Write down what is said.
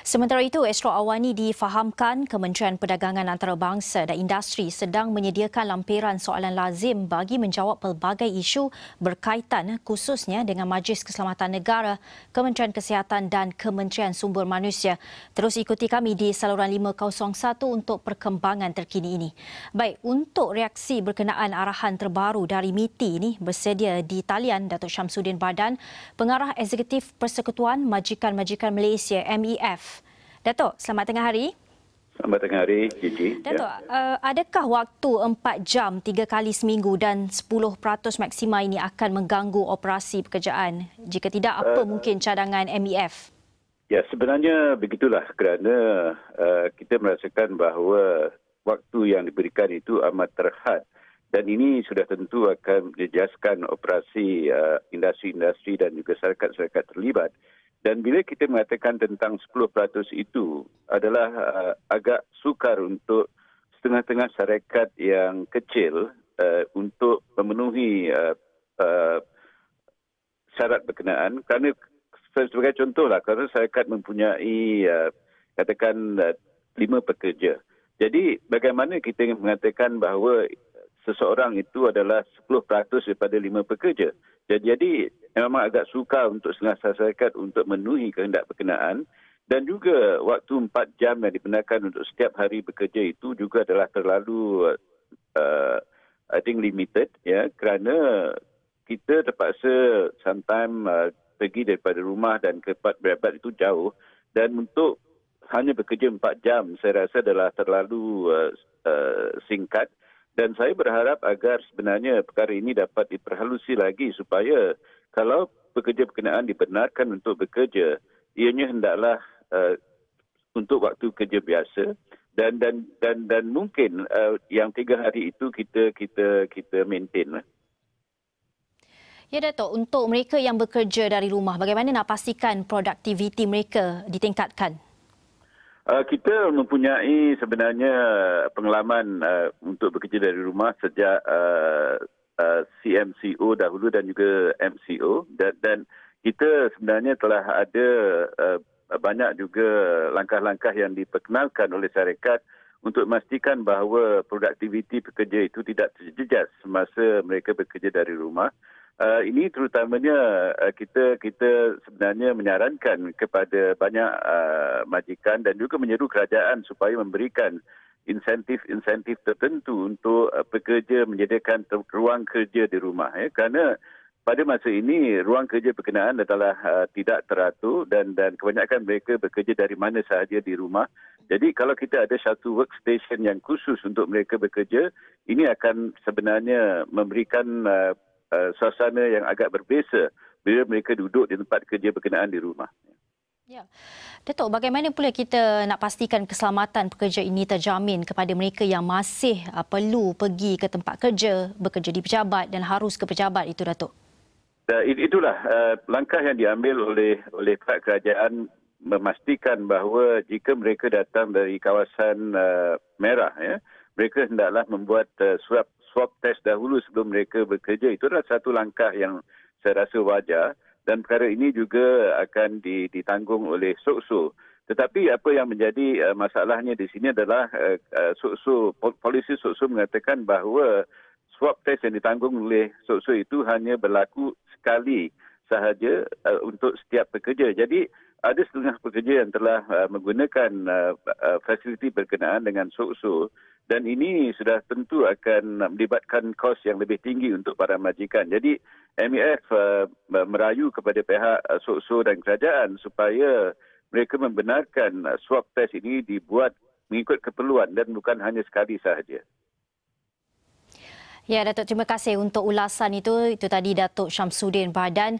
Sementara itu, Astro Awani difahamkan Kementerian Perdagangan Antarabangsa dan Industri sedang menyediakan lampiran soalan lazim bagi menjawab pelbagai isu berkaitan khususnya dengan Majlis Keselamatan Negara, Kementerian Kesihatan dan Kementerian Sumber Manusia. Terus ikuti kami di saluran 501 untuk perkembangan terkini ini. Baik, untuk reaksi berkenaan arahan terbaru dari MITI ini bersedia di talian Datuk Syamsuddin Badan, Pengarah Eksekutif Persekutuan Majikan-Majikan Malaysia MEF. Datuk, selamat tengah hari. Selamat tengah hari, Gigi. Datuk, adakah waktu 4 jam 3 kali seminggu dan 10% maksima ini akan mengganggu operasi pekerjaan? Jika tidak, apa mungkin cadangan MEF? Ya, sebenarnya begitulah kerana kita merasakan bahawa waktu yang diberikan itu amat terhad. Dan ini sudah tentu akan menjejaskan operasi industri-industri dan juga syarikat-syarikat terlibat. Dan bila kita mengatakan tentang 10% itu adalah agak sukar untuk setengah-tengah syarikat yang kecil untuk memenuhi syarat berkenaan. Kerana sebagai contohlah, kerana syarikat mempunyai katakan 5 pekerja. Jadi bagaimana kita mengatakan bahawa seseorang itu adalah 10% daripada 5 pekerja. Jadi memang agak sukar untuk setengah syarikat untuk memenuhi kehendak berkenaan, dan juga waktu 4 jam yang dibenarkan untuk setiap hari bekerja itu juga adalah terlalu I think limited, ya, kerana kita terpaksa sometimes pergi daripada rumah dan ke tempat berat itu jauh, dan untuk hanya bekerja 4 jam saya rasa adalah terlalu singkat. Dan saya berharap agar sebenarnya perkara ini dapat diperhalusi lagi supaya kalau pekerja berkenaan dibenarkan untuk bekerja, ianya hendaklah untuk waktu kerja biasa, dan mungkin yang 3 hari itu kita maintain. Ya, Datuk, untuk mereka yang bekerja dari rumah, bagaimana nak pastikan produktiviti mereka ditingkatkan? Kita mempunyai sebenarnya pengalaman untuk bekerja dari rumah sejak CMCO dahulu dan juga MCO, dan kita sebenarnya telah ada banyak juga langkah-langkah yang diperkenalkan oleh syarikat untuk memastikan bahawa produktiviti pekerja itu tidak terjejas semasa mereka bekerja dari rumah. Ini terutamanya kita sebenarnya menyarankan kepada banyak majikan dan juga menyeru kerajaan supaya memberikan insentif tertentu untuk pekerja menyediakan ruang kerja di rumah, ya. Kerana pada masa ini ruang kerja berkenaan adalah tidak teratur, dan kebanyakan mereka bekerja dari mana sahaja di rumah. Jadi kalau kita ada satu workstation yang khusus untuk mereka bekerja, ini akan sebenarnya memberikan suasana yang agak berbeza bila mereka duduk di tempat kerja berkenaan di rumah. Ya. Datuk, bagaimana pula kita nak pastikan keselamatan pekerja ini terjamin kepada mereka yang masih perlu pergi ke tempat kerja, bekerja di pejabat dan harus ke pejabat itu, Datuk? Itulah langkah yang diambil oleh pihak kerajaan, memastikan bahawa jika mereka datang dari kawasan merah, ya, mereka hendaklah membuat swab test dahulu sebelum mereka bekerja. Itu adalah satu langkah yang saya rasa wajar, dan perkara ini juga akan ditanggung oleh SOKSO. Tetapi apa yang menjadi masalahnya di sini adalah polisi SOKSO mengatakan bahawa swab test yang ditanggung oleh SOKSO itu hanya berlaku sekali sahaja untuk setiap pekerja. Jadi ada setengah pekerja yang telah menggunakan fasiliti berkenaan dengan SOKSO, dan ini sudah tentu akan melibatkan kos yang lebih tinggi untuk para majikan. Jadi MEF merayu kepada pihak SOKSO dan kerajaan supaya mereka membenarkan swab test ini dibuat mengikut keperluan dan bukan hanya sekali sahaja. Ya, Datuk, terima kasih untuk ulasan itu. Itu tadi Datuk Syamsuddin Badan,